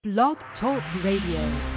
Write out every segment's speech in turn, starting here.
Blog Talk Radio.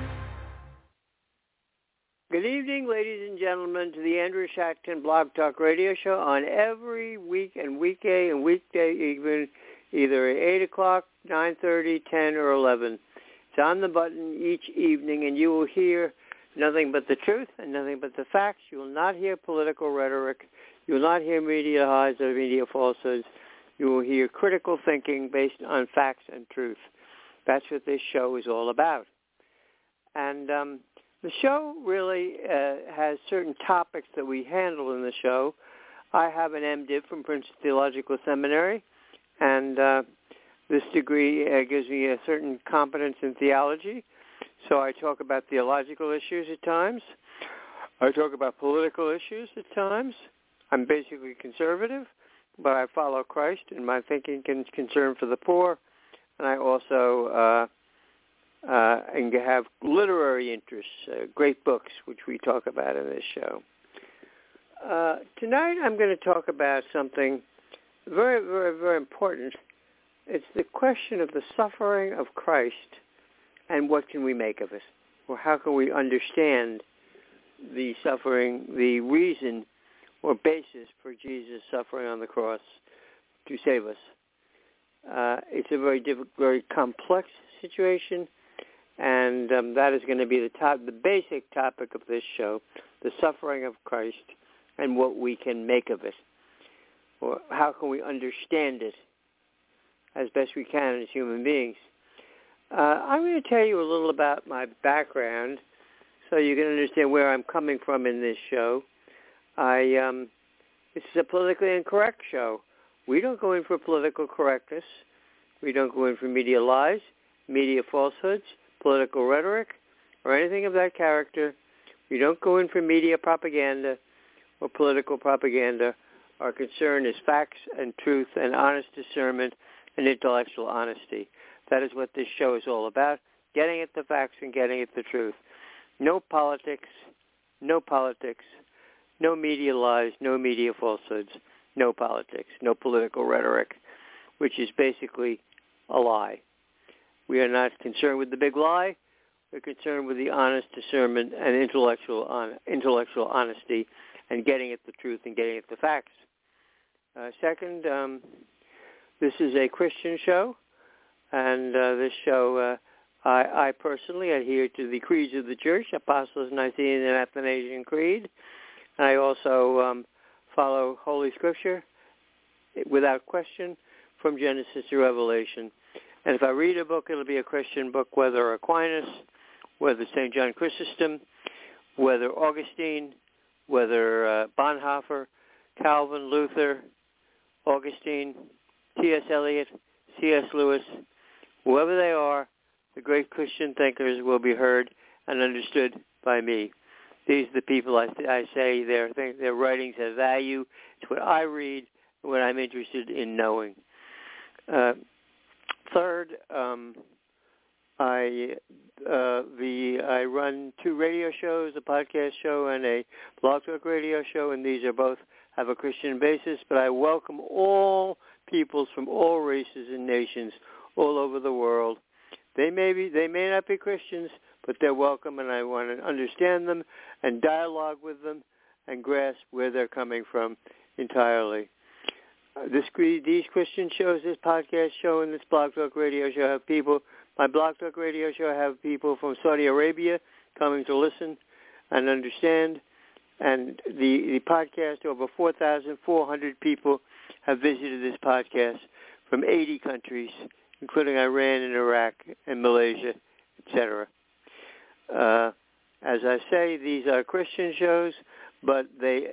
Good evening, ladies and gentlemen, to the Andrew Shackton Blog Talk Radio Show on every week and weekday and weekday evening, either at 8 o'clock, 9:30, 10, or 11. It's on the button each evening, and you will hear nothing but the truth and nothing but the facts. You will not hear political rhetoric. You will not hear media lies or media falsehoods. You will hear critical thinking based on facts and truth. That's what this show is all about. And the show really has certain topics that we handle in the show. I have an MDiv from Princeton Theological Seminary, and this degree gives me a certain competence in theology. So I talk about theological issues at times. I talk about political issues at times. I'm basically conservative, but I follow Christ in my thinking and concern for the poor. And I also and have literary interests, great books, which we talk about in this show. Tonight I'm going to talk about something very, very, very important. It's the question of the suffering of Christ and what can we make of it, or how can we understand the suffering, the reason or basis for Jesus suffering on the cross to save us. It's a very very complex situation, and that is going to be the basic topic of this show, the suffering of Christ and what we can make of it, or how can we understand it as best we can as human beings. I'm going to tell you a little about my background so you can understand where I'm coming from in this show. This is a politically incorrect show. We don't go in for political correctness. We don't go in for media lies, media falsehoods, political rhetoric, or anything of that character. We don't go in for media propaganda or political propaganda. Our concern is facts and truth and honest discernment and intellectual honesty. That is what this show is all about, getting at the facts and getting at the truth. No politics, no media lies, no media falsehoods, no politics, no political rhetoric, which is basically a lie. We are not concerned with the big lie. We're concerned with the honest discernment and intellectual honesty and getting at the truth and getting at the facts. Second, this is a Christian show, and this show, I personally adhere to the creeds of the Church, Apostles, Nicene, and Athanasian Creed. And I also follow Holy Scripture without question from Genesis to Revelation. And if I read a book, it'll be a Christian book, whether Aquinas, whether St. John Chrysostom, whether Augustine, whether Bonhoeffer, Calvin, Luther, Augustine, T.S. Eliot, C.S. Lewis, whoever they are, the great Christian thinkers will be heard and understood by me. These are the people I say their writings have value. It's what I read and what I'm interested in knowing. Third, I run two radio shows, a podcast show and a Blog Talk Radio show, and these are both have a Christian basis. But I welcome all peoples from all races and nations all over the world. They may not be Christians, but they're welcome, and I want to understand them and dialogue with them and grasp where they're coming from entirely. These Christian shows, this podcast show, and this Blog Talk Radio show have people. My Blog Talk Radio show have people from Saudi Arabia coming to listen and understand. And the podcast, over 4,400 people have visited this podcast from 80 countries, including Iran and Iraq and Malaysia, etc. As I say, these are Christian shows, but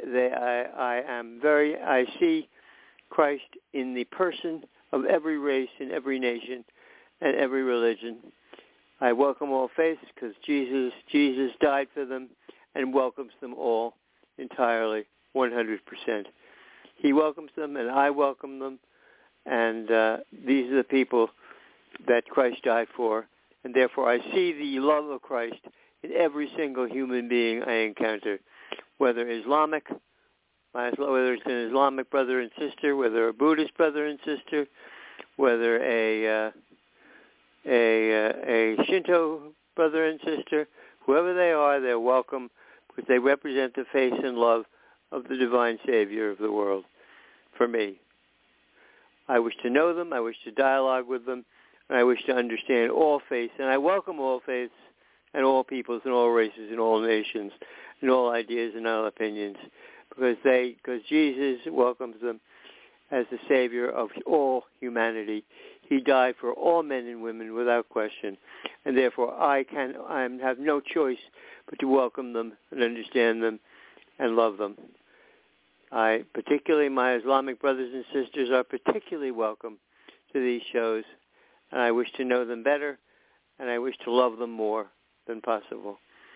I see Christ in the person of every race and every nation and every religion. I welcome all faiths because Jesus died for them and welcomes them all entirely, 100%. He welcomes them and I welcome them, and these are the people that Christ died for, and therefore I see the love of Christ in every single human being I encounter, whether Islamic, whether it's an Islamic brother and sister, whether a Buddhist brother and sister, whether a a Shinto brother and sister, whoever they are, they're welcome because they represent the face and love of the divine Savior of the world for me. I wish to know them, I wish to dialogue with them, and I wish to understand all faiths. And I welcome all faiths and all peoples and all races and all nations and all ideas and all opinions because Jesus welcomes them as the Savior of all humanity. He died for all men and women without question, and therefore I have no choice but to welcome them and understand them and love them. Particularly my Islamic brothers and sisters are particularly welcome to these shows, and I wish to know them better, and I wish to love them more than possible,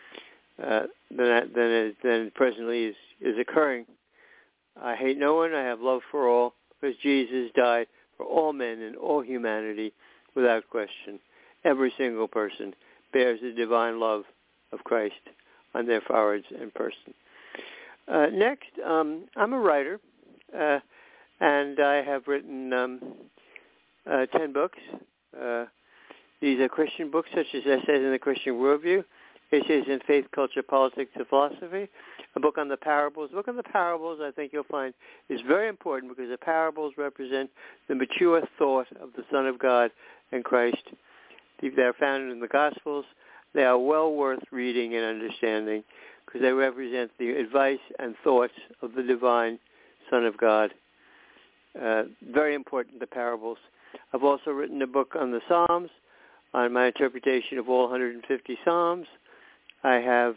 than presently is occurring. I hate no one, I have love for all, because Jesus died for all men and all humanity without question. Every single person bears the divine love of Christ on their foreheads and person. Next, I'm a writer, and I have written 10 books. These are Christian books, such as Essays in the Christian Worldview, Essays in Faith, Culture, Politics, and Philosophy, a book on the parables. A book on the parables, I think you'll find, is very important because the parables represent the mature thought of the Son of God and Christ. They are found in the Gospels. They are well worth reading and understanding because they represent the advice and thoughts of the divine Son of God. Very important, the parables. I've also written a book on the Psalms, on my interpretation of all 150 Psalms. I have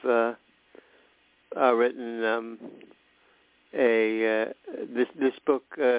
written this book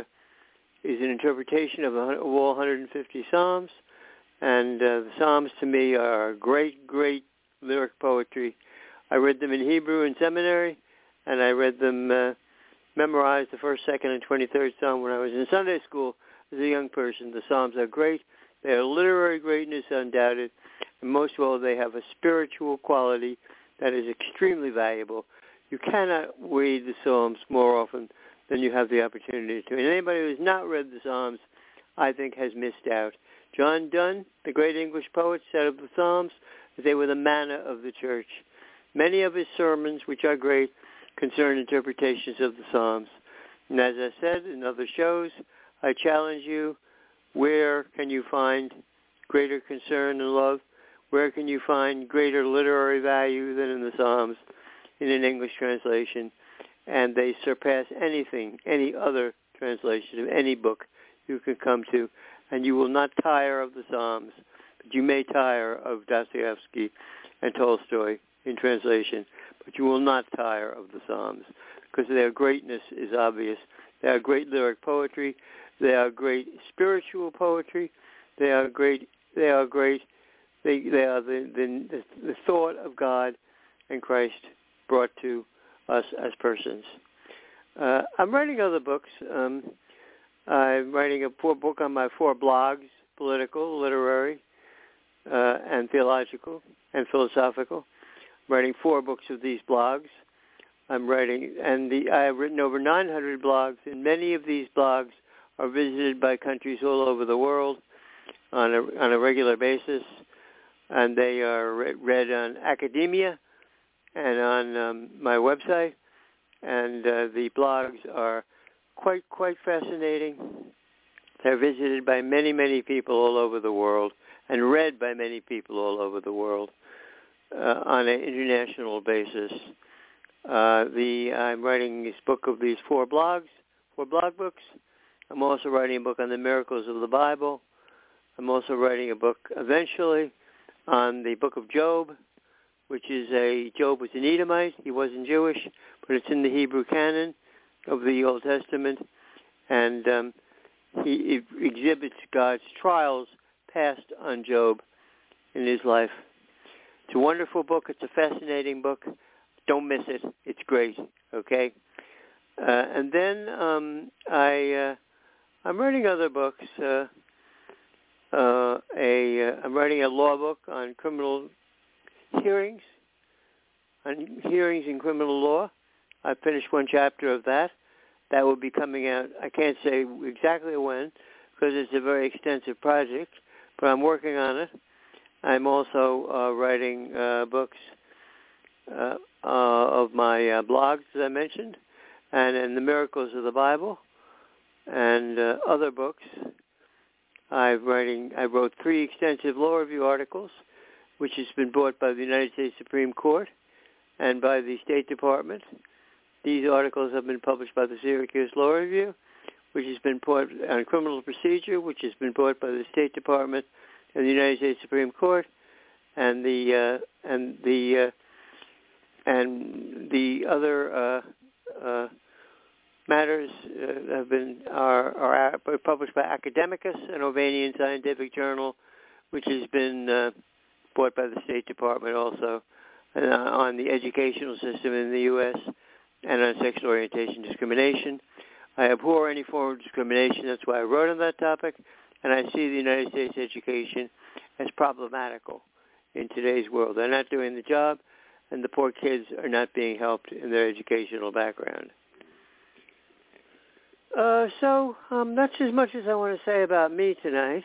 is an interpretation of all 150 Psalms, and the Psalms to me are great, great lyric poetry. I read them in Hebrew in seminary, and I read them memorized the first, second, and 23rd Psalm when I was in Sunday school as a young person. The Psalms are great. They are literary greatness, undoubted, and most of all, they have a spiritual quality that is extremely valuable. You cannot read the Psalms more often than you have the opportunity to. And anybody who has not read the Psalms, I think, has missed out. John Donne, the great English poet, said of the Psalms that they were the manna of the church. Many of his sermons, which are great, concern interpretations of the Psalms. And as I said in other shows, I challenge you, where can you find greater concern and love? Where can you find greater literary value than in the Psalms in an English translation? And they surpass anything, any other translation of any book you can come to. And you will not tire of the Psalms, but you may tire of Dostoevsky and Tolstoy in translation, but you will not tire of the Psalms because their greatness is obvious. They are great lyric poetry. They are great spiritual poetry. They are great. They are great. They are the thought of God and Christ brought to us as persons. I'm writing other books. I'm writing a book on my 4 blogs: political, literary, and theological, and philosophical. I'm writing 4 books of these blogs. I'm writing, I have written over 900 blogs, and many of these blogs are visited by countries all over the world on a regular basis, and they are read on academia and on my website, and the blogs are quite fascinating. They're visited by many, many people all over the world and read by many people all over the world on an international basis. I'm writing this book of these 4 blog books. I'm also writing a book on the miracles of the Bible. I'm also writing a book eventually on the book of Job, which is Job was an Edomite. He wasn't Jewish, but it's in the Hebrew canon of the Old Testament, and he exhibits God's trials passed on Job in his life. It's a wonderful book. It's a fascinating book. Don't miss it. It's great. Okay, and then I'm writing other books. I'm writing a law book on criminal hearings, in criminal law. I finished 1 chapter of that. That will be coming out, I can't say exactly when, because it's a very extensive project, but I'm working on it. I'm also writing books of my blogs, as I mentioned, and in the Miracles of the Bible, and other books. I wrote 3 extensive law review articles, which has been bought by the United States Supreme Court and by the State Department. These articles have been published by the Syracuse Law Review, which has been bought on criminal procedure, which has been bought by the State Department and the United States Supreme Court, and the other matters are published by Academicus, an Ovanian scientific journal, which has been bought by the State Department also, on the educational system in the U.S. and on sexual orientation discrimination. I abhor any form of discrimination. That's why I wrote on that topic, and I see the United States education as problematical in today's world. They're not doing the job, and the poor kids are not being helped in their educational background. So that's as much as I want to say about me tonight.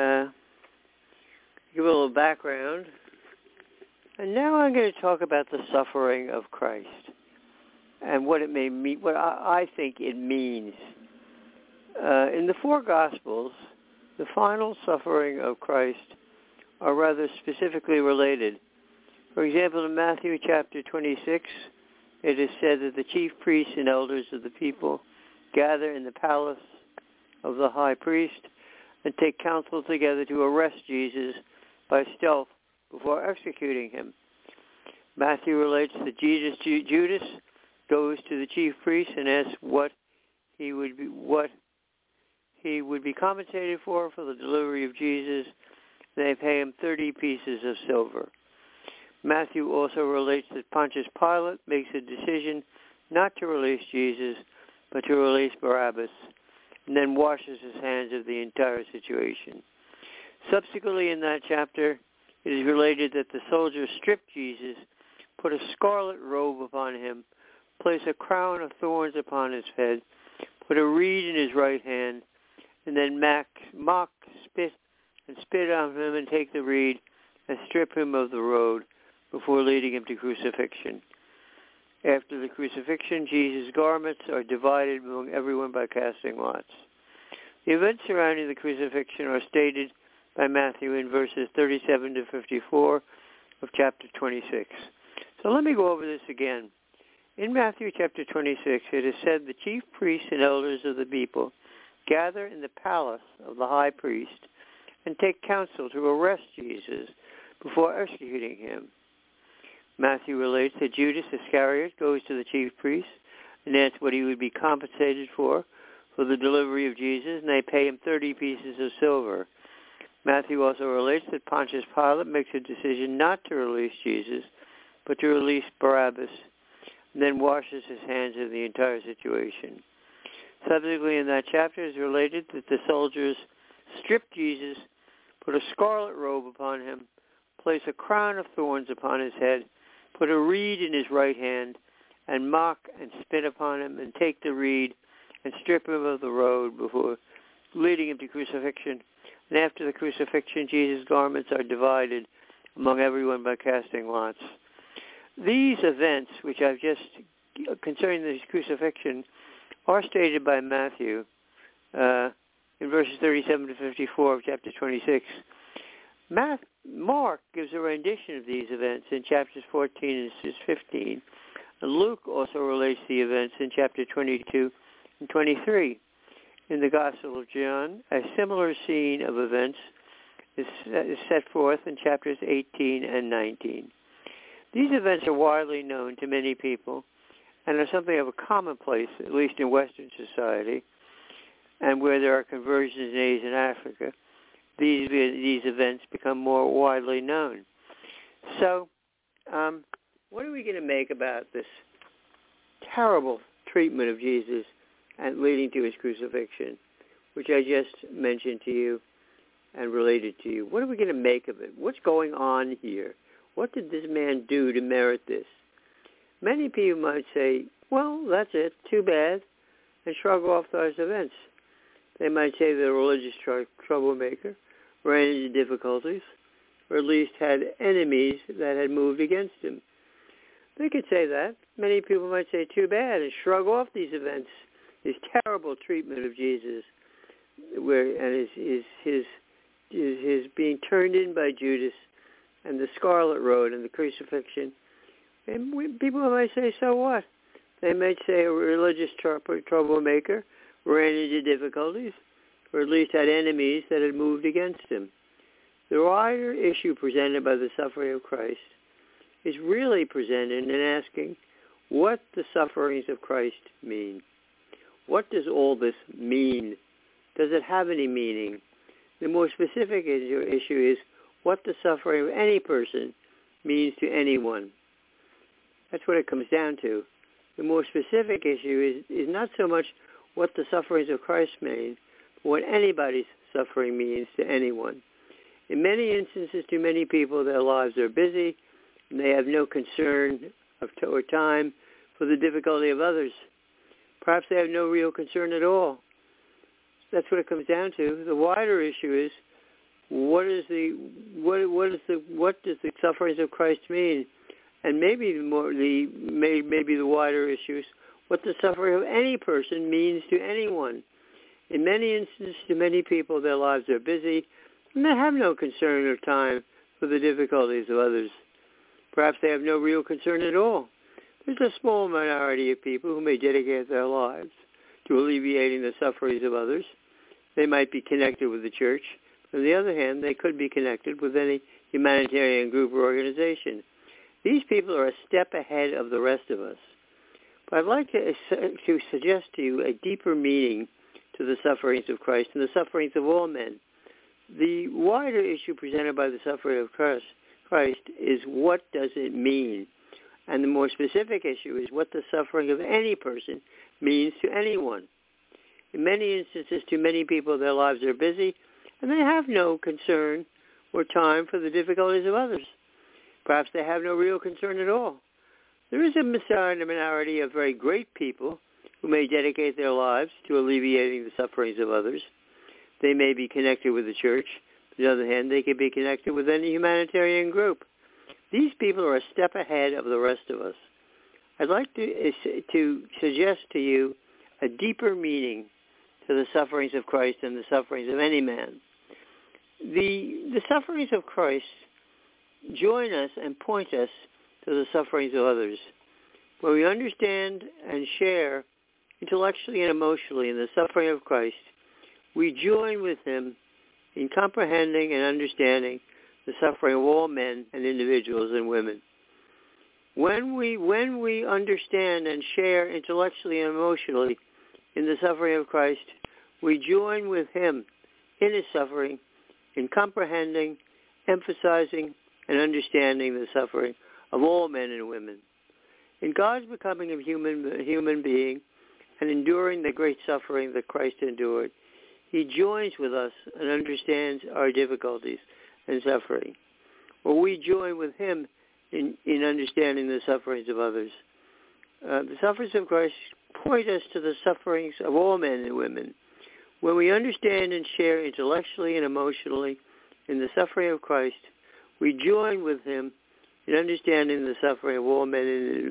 Give a little background. And now I'm going to talk about the suffering of Christ and what it may mean, what I think it means. In the 4 Gospels, the final suffering of Christ are rather specifically related. For example, in Matthew chapter 26, it is said that the chief priests and elders of the people gather in the palace of the high priest and take counsel together to arrest Jesus by stealth before executing him. Matthew relates that Judas goes to the chief priest and asks what he would be compensated for the delivery of Jesus. They pay him 30 pieces of silver. Matthew also relates that Pontius Pilate makes a decision not to release Jesus, but to release Barabbas, and then washes his hands of the entire situation. Subsequently in that chapter, it is related that the soldiers stripped Jesus, put a scarlet robe upon him, placed a crown of thorns upon his head, put a reed in his right hand, and then mock, spit on him and take the reed and strip him of the robe before leading him to crucifixion. After the crucifixion, Jesus' garments are divided among everyone by casting lots. The events surrounding the crucifixion are stated by Matthew in verses 37 to 54 of chapter 26. So let me go over this again. In Matthew chapter 26, it is said the chief priests and elders of the people gather in the palace of the high priest and take counsel to arrest Jesus before executing him. Matthew relates that Judas Iscariot goes to the chief priest and asks what he would be compensated for the delivery of Jesus, and they pay him 30 pieces of silver. Matthew also relates that Pontius Pilate makes a decision not to release Jesus, but to release Barabbas, and then washes his hands of the entire situation. Subsequently in that chapter is related that the soldiers stripped Jesus, put a scarlet robe upon him, placed a crown of thorns upon his head, put a reed in his right hand, and mock and spit upon him, and take the reed and strip him of the robe before leading him to crucifixion. And after the crucifixion, Jesus' garments are divided among everyone by casting lots. These events, which I've just, concerning the crucifixion, are stated by Matthew in verses 37 to 54 of chapter 26. Mark gives a rendition of these events in chapters 14 and 15. And Luke also relates the events in chapter 22 and 23. In the Gospel of John, a similar scene of events is set forth in chapters 18 and 19. These events are widely known to many people and are something of a commonplace, at least in Western society, and where there are conversions in Asia and Africa. These events become more widely known. So, what are we going to make about this terrible treatment of Jesus and leading to his crucifixion, which I just mentioned to you and related to you? What are we going to make of it? What's going on here? What did this man do to merit this? Many people might say, well, that's it, too bad, and shrug off those events. They might say the religious troublemaker ran into difficulties, or at least had enemies that had moved against him. They could say that. Many people might say, too bad, and shrug off these events, his terrible treatment of Jesus, and his being turned in by Judas, and the Scarlet Road and the crucifixion. And people might say, so what? They might say a religious troublemaker ran into difficulties, or at least had enemies that had moved against him. The wider issue presented by the suffering of Christ is really presented in asking what the sufferings of Christ mean. What does all this mean? Does it have any meaning? The more specific issue is what the suffering of any person means to anyone. That's what it comes down to. The more specific issue is not so much what the sufferings of Christ mean, but what anybody's suffering means to anyone. In many instances, to many people, their lives are busy, and they have no concern or time for the difficulty of others. Perhaps they have no real concern at all. That's what it comes down to. The wider issue is what does the sufferings of Christ mean, and maybe the wider issue is what the suffering of any person means to anyone. In many instances, to many people, their lives are busy, and they have no concern or time for the difficulties of others. Perhaps they have no real concern at all. There's a small minority of people who may dedicate their lives to alleviating the sufferings of others. They might be connected with the church. On the other hand, they could be connected with any humanitarian group or organization. These people are a step ahead of the rest of us. But I'd like to suggest to you a deeper meaning to the sufferings of Christ and the sufferings of all men. The wider issue presented by the suffering of Christ is what does it mean? And the more specific issue is what the suffering of any person means to anyone. In many instances, to many people, their lives are busy, and they have no concern or time for the difficulties of others. Perhaps they have no real concern at all. There is a minority of very great people who may dedicate their lives to alleviating the sufferings of others. They may be connected with the church. On the other hand, they could be connected with any humanitarian group. These people are a step ahead of the rest of us. I'd like to suggest to you a deeper meaning to the sufferings of Christ and the sufferings of any man. The sufferings of Christ join us and point us to the sufferings of others. When we understand and share intellectually and emotionally in the suffering of Christ, we join with him in comprehending and understanding the suffering of all men and individuals and women. When we understand and share intellectually and emotionally in the suffering of Christ, we join with him in his suffering, in comprehending, emphasizing, and understanding the suffering of all men and women. In God's becoming a human being and enduring the great suffering that Christ endured, he joins with us and understands our difficulties and suffering. Or we join with him in understanding the sufferings of others. The sufferings of Christ point us to the sufferings of all men and women. When we understand and share intellectually and emotionally in the suffering of Christ, we join with him in understanding the suffering of all men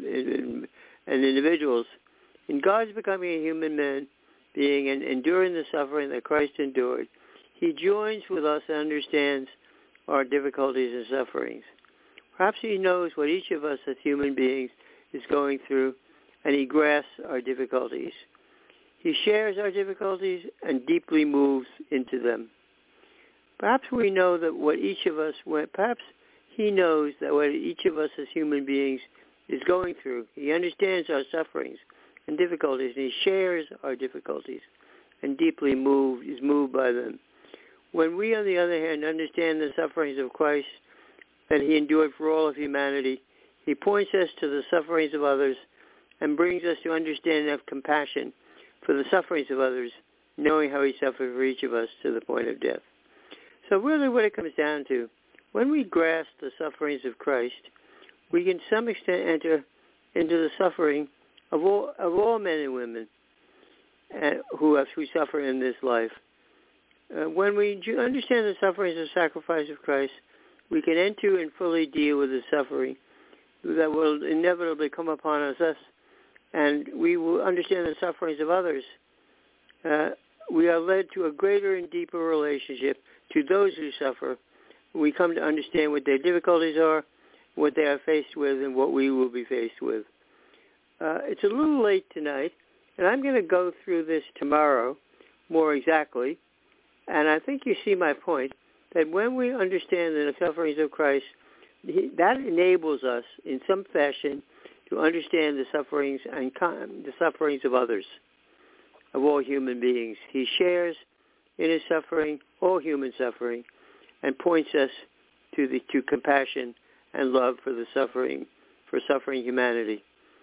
and individuals. In God's becoming a human being and enduring the suffering that Christ endured, he joins with us and understands our difficulties and sufferings. Perhaps he knows what each of us as human beings is going through, and he grasps our difficulties. He shares our difficulties and deeply moves into them. Perhaps we know that perhaps he knows that what each of us as human beings is going through. He understands our sufferings and difficulties, and he shares our difficulties and deeply is moved by them. When we, on the other hand, understand the sufferings of Christ that he endured for all of humanity, he points us to the sufferings of others and brings us to understand and have compassion for the sufferings of others, knowing how he suffered for each of us to the point of death. So really what it comes down to, when we grasp the sufferings of Christ, we can to some extent enter into the suffering of all men and women who suffer in this life. When we understand the sufferings and sacrifice of Christ, we can enter and fully deal with the suffering that will inevitably come upon us, and we will understand the sufferings of others. We are led to a greater and deeper relationship to those who suffer. We come to understand what their difficulties are, what they are faced with, and what we will be faced with. It's a little late tonight, and I'm going to go through this tomorrow more exactly. And I think you see my point, that when we understand the sufferings of Christ, that enables us in some fashion to understand the sufferings and the sufferings of others, of all human beings. He shares in his suffering, all human suffering, and points us to compassion and love for suffering humanity.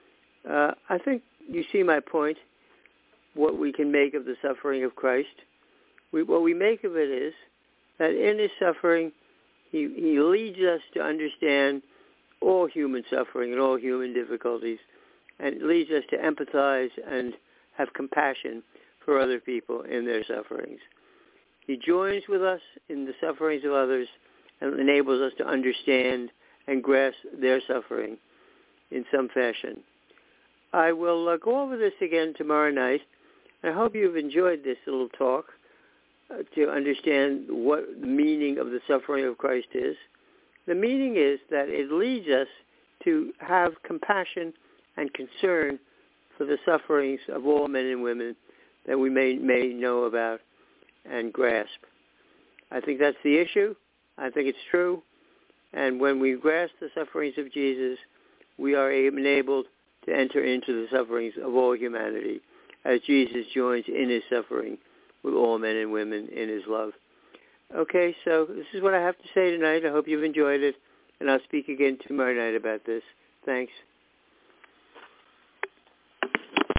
I think you see my point, what we can make of the suffering of Christ. What we make of it is that in his suffering, he leads us to understand all human suffering and all human difficulties, and leads us to empathize and have compassion for other people in their sufferings. He joins with us in the sufferings of others and enables us to understand and grasp their suffering in some fashion. I will go over this again tomorrow night. I hope you've enjoyed this little talk to understand what the meaning of the suffering of Christ is. The meaning is that it leads us to have compassion and concern for the sufferings of all men and women that we may know about and grasp. I think that's the issue. I think it's true. And when we grasp the sufferings of Jesus, we are enabled to enter into the sufferings of all humanity, as Jesus joins in his suffering with all men and women in his love. Okay, so this is what I have to say tonight. I hope you've enjoyed it, and I'll speak again tomorrow night about this. Thanks.